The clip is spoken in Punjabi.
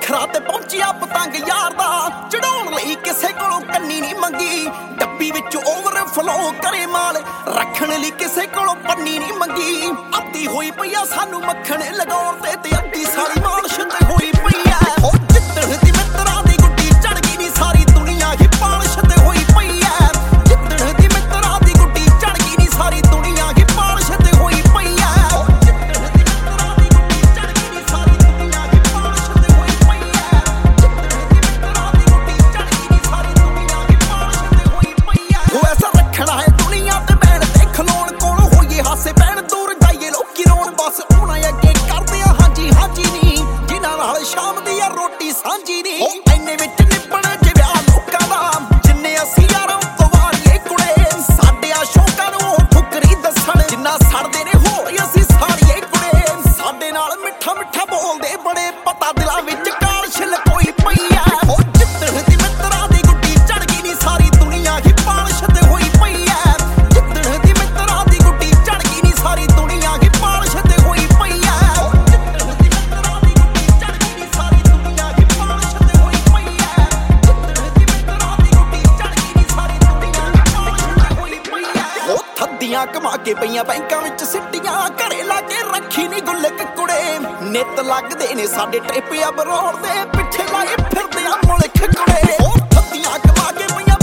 ਸਿਖਰਾਂ ਤੇ ਪਹੁੰਚਿਆ ਪਤੰਗ ਯਾਰ ਦਾ ਚੜਾਉਣ ਲਈ ਕਿਸੇ ਕੋਲੋਂ ਕੰਨੀ ਨਹੀਂ ਮੰਗੀ ਡੱਬੀ ਵਿੱਚ ਓਵਰਫਲੋ ਕਰੇ ਮਾਲ ਰੱਖਣ ਲਈ ਕਿਸੇ ਕੋਲੋਂ ਪੰਨੀ ਨਹੀਂ ਮੰਗੀ ਅੱਧੀ ਹੋਈ ਪਈ ਆ ਸਾਨੂੰ ਮੱਖਣ ਲਗਾਉਣ ਤੇ ਅੱਧੀ ਸਾਰੀ ਮਾਲਸ਼ ਤੇ ਹੋਈ ਪਈ ਐ ਉਹ ਜਿੱਦਣ ਦੀ ਮਿੱਤਰਾਂ ਦੀ ਗੁੱਡੀ ਚੜ ਗਈ ਨੀ ਸਾਰੀ ਦੁਨੀਆ ਹੀ ਪਾਲਸ਼ ਤੇ ਹੋਈ ਪਈ ਐ ਜਿੱਦਣ ਦੀ ਮਿੱਤਰਾਂ ਦੀ ਗੁੱਡੀ ਚੜ ਗਈ ਨੀ ਸਾਰੀ ਦੁਨੀਆ ਹੀ ਪਾਲਸ਼ ਤੇ ਹੋਈ ਪਈ ਐ ਜਿੱਦਣ ਦੀ ਮਿੱਤਰਾਂ ਦੀ ਗੁੱਡੀ ਚੜ ਗਈ ਨੀ ਸਾਰੀ ਦੁਨੀਆ ਹੀ ਪਾਲਸ਼ ਤੇ ਹੋਈ ਪਈ ਐ ਜਿੱਦਣ ਦੀ ਮਿੱਤਰਾਂ ਦੀ ਗੁੱਡੀ ਚੜ ਗਈ ਨੀ ਸਾਰੀ ਦੁਨੀਆ ਹੀ ਪਾਲਸ਼ ਤੇ ਹੋਈ ਪਈ ਐ ਉਹ ਐਸਾ ਰੱਖਣਾ ਹੈ ਦੁਨੀਆ ਤੇ ਬੈਣ ਤੇ ਖਲੋਣ ਕੋਲ ਹੋਈਏ ਹਾਸੇ ਪੈਣ ਦੂਰ ਜਾਈਏ ਲੋਕੀ ਰੋਣ ਬਸ ਉਹਨਾਂ ਅੱਗੇ ਕਰਦੇ ਆ ਹਾਂਜੀ ਹਾਂਜੀ ਨੀ ਜਿਨ੍ਹਾਂ ਨਾਲ ਸ਼ਾਮ ਦੀ ਆ ਰੋਟੀ ਸਾਂਝੀ ਨੀ ਐਨੇ ਵਿੱਚ ਨਿਪਣ ਜਿਵਿਆ ਲੋਕਾਂ ਦਾ ਜਿੰਨੇ ਅਸੀਂ ਯਾਰਾਂ ਤੋਂ ਵਾਰੀਏ ਕੁੜੇ ਸਾਡੇ ਆ ਸ਼ੌਕਾਂ ਨੂੰ ਠੁਕਰੀ ਦੱਸਣ ਜਿੰਨਾ ਸੜਦੇ ਨੇ ਹੋਰ ਅਸੀਂ ਸਾਰੀਏ ਕੁੜੇ ਸਾਡੇ ਨਾਲ ਮਿੱਠਾ ਮਿੱਠਾ ਬੋਲਦੇ ਬੜੇ ਪਤਾ ਦਿਲਾਂ ਵਿੱਚ ਕਾਲਸ਼ ਲਕੋਈ ਪਈ ਐ ਉਹ ਜਿੱਦਣ ਦੀ ਮਿੱਤਰਾਂ ਦੀ ਗੁੱਡੀ ਚੜ ਗਈ ਨੀ ਸਾਰੀ ਦੁਨੀਆ ਹੀ ਪਾਲਸ਼ ਤੇ ਹੋਈ ਪਈ ਐ ਜਿੱਦਣ ਦੀ ਮਿੱਤਰਾਂ ਦੀ ਗੁੱਡੀ ਚੜ ਗਈ ਨੀ ਸਾਰੀ ਦੁਨੀਆ ਹੀ ਪਾਲਸ਼ ਤੇ ਹੋਈ ਪਈ ਐ ਜਿੱਦਣ ਦੀ ਮਿੱਤਰਾਂ ਦੀ ਗੁੱਡੀ ਚੜ ਗਈ ਨੀ ਸਾਰੀ ਦੁਨੀਆ ਹੀ ਪਾਲਸ਼ ਤੇ ਹੋਈ ਪਈ ਐ ਜਿੱਦਣ ਦੀ ਮਿੱਤਰਾਂ ਦੀ ਗੁੱਡੀ ਚੜ ਗਈ ਨੀ ਸਾਰੀ ਦੁਨੀਆ ਹੀ ਪਾਲਸ਼ ਤੇ ਹੋਈ ਪਈ ਐ ਉਹ ਥੱਦੀਆਂ ਕਮਾ ਕੇ ਪਈਆਂ ਬੈਂਕਾਂ ਵਿੱਚ ਸਿੱਟੀਆਂ ਘਰੇ ਲਾ ਕੇ ਰੱਖੀ ਨੀ ਗੁੱਲਕ ਕੁੜੇ ਨਿੱਤ ਲੱਗਦੇ ਨੇ ਸਾਡੇ ਟ੍ਰਿਪ ਆ ਬਰੋੜ ਦੇ ਪਿੱਛੇ ਲਾਏ ਫਿਰਦੇ ਆ ਮੁਲਕ ਕੁੜੇ ਉਹ ਥੱਦੀਆਂ ਕਮਾ ਕੇ ਪਈਆਂ